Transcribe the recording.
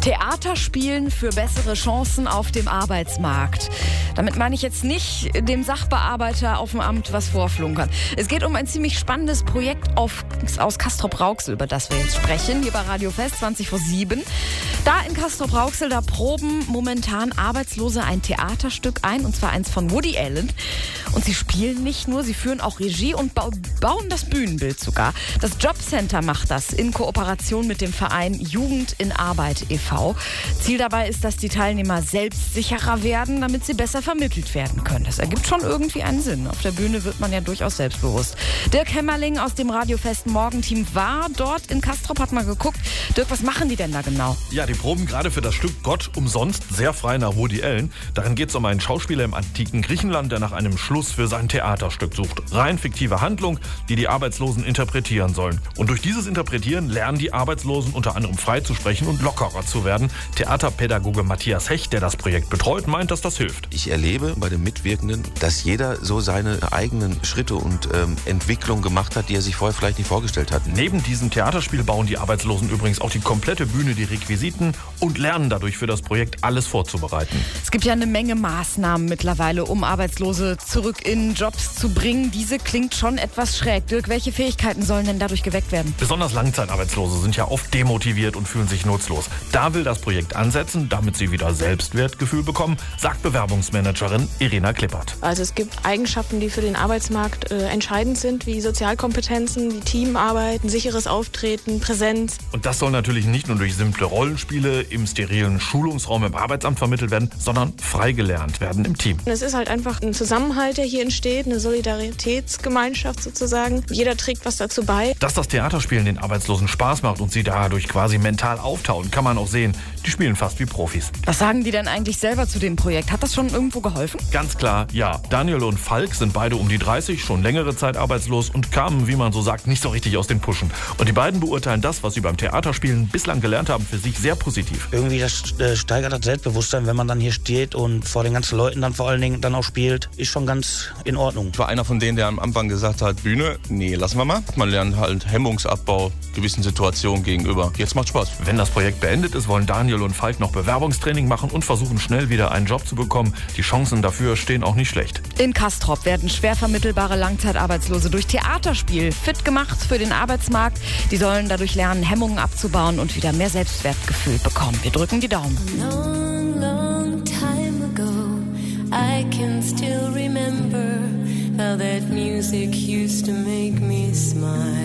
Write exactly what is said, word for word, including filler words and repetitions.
Theater spielen für bessere Chancen auf dem Arbeitsmarkt. Damit meine ich jetzt nicht dem Sachbearbeiter auf dem Amt was vorflunkern. Es geht um ein ziemlich spannendes Projekt auf, aus Castrop-Rauxel, über das wir jetzt sprechen, hier bei Radio Fest zwanzig vor sieben. Da in Castrop-Rauxel, da proben momentan Arbeitslose ein Theaterstück ein, und zwar eins von Woody Allen. Und sie spielen nicht nur, sie führen auch Regie und ba- bauen das Bühnenbild sogar. Das Jobcenter macht das in Kooperation mit dem Verein Jugend in Arbeit e V Ziel dabei ist, dass die Teilnehmer selbstsicherer werden, damit sie besser vermittelt werden können. Das ergibt schon irgendwie einen Sinn. Auf der Bühne wird man ja durchaus selbstbewusst. Dirk Hemmerling aus dem Radio Fest Morgenteam war dort in Castrop, hat mal geguckt. Dirk, was machen die denn da genau? Ja, die proben gerade für das Stück Gott umsonst, sehr frei nach Woody Allen. Darin geht es um einen Schauspieler im antiken Griechenland, der nach einem Schluss für sein Theaterstück sucht. Rein fiktive Handlung, die die Arbeitslosen interpretieren sollen. Und durch dieses Interpretieren lernen die Arbeitslosen unter anderem frei zu sprechen und lockerer zu werden. Theaterpädagoge Matthias Hecht, der das Projekt betreut, meint, dass das hilft. Ich erlebe bei den Mitwirkenden, dass jeder so seine eigenen Schritte und ähm, Entwicklung gemacht hat, die er sich vorher vielleicht nicht vorgestellt hat. Neben diesem Theaterspiel bauen die Arbeitslosen übrigens auch die komplette Bühne, die Requisiten und lernen dadurch für das Projekt alles vorzubereiten. Es gibt ja eine Menge Maßnahmen mittlerweile, um Arbeitslose zurück in Jobs zu bringen. Diese klingt schon etwas schräg. Dirk, welche Fähigkeiten sollen denn dadurch geweckt werden? Besonders Langzeitarbeitslose sind ja oft demotiviert und fühlen sich nutzlos. Da will das Projekt ansetzen, damit sie wieder Selbstwertgefühl bekommen, sagt Bewerbungsmanagerin Irina Klippert. Also es gibt Eigenschaften, die für den Arbeitsmarkt äh, entscheidend sind, wie Sozialkompetenzen, wie Teamarbeit, ein sicheres Auftreten, Präsenz. Und das soll natürlich nicht nur durch simple Rollenspiele im sterilen Schulungsraum im Arbeitsamt vermittelt werden, sondern frei gelernt werden im Team. Es ist halt einfach ein Zusammenhalt, der hier entsteht, eine Solidaritätsgemeinschaft sozusagen. Jeder trägt was dazu bei. Dass das Theaterspielen den Arbeitslosen Spaß macht und sie dadurch quasi mental auftauen, kann man auch sehen. Die spielen fast wie Profis. Was sagen die denn eigentlich selber zu dem Projekt? Hat das schon irgendwo geholfen? Ganz klar, ja. Daniel und Falk sind beide um die dreißig, schon längere Zeit arbeitslos und kamen, wie man so sagt, nicht so richtig aus den Puschen. Und die beiden beurteilen das, was sie beim Theaterspielen bislang gelernt haben, für sich sehr positiv. Irgendwie das äh, steigert das Selbstbewusstsein, wenn man dann hier steht und vor den ganzen Leuten dann vor allen Dingen dann auch spielt. Ist schon ganz in Ordnung. Ich war einer von denen, der am Anfang gesagt hat, Bühne, nee, lassen wir mal. Man lernt halt Hemmungsabbau gewissen Situationen gegenüber. Jetzt macht Spaß. Wenn das Projekt beendet ist, wollen Daniel und Falk noch Bewerbungstraining machen und versuchen schnell wieder einen Job zu bekommen. Die Chancen dafür stehen auch nicht schlecht. In Castrop werden schwer vermittelbare Langzeitarbeitslose durch Theaterspiel fit gemacht für den Arbeitsmarkt. Die sollen dadurch lernen, Hemmungen abzubauen und wieder mehr Selbstwertgefühl bekommen. Wir drücken die Daumen. Long, long time ago, I can still remember how that music used to make me smile.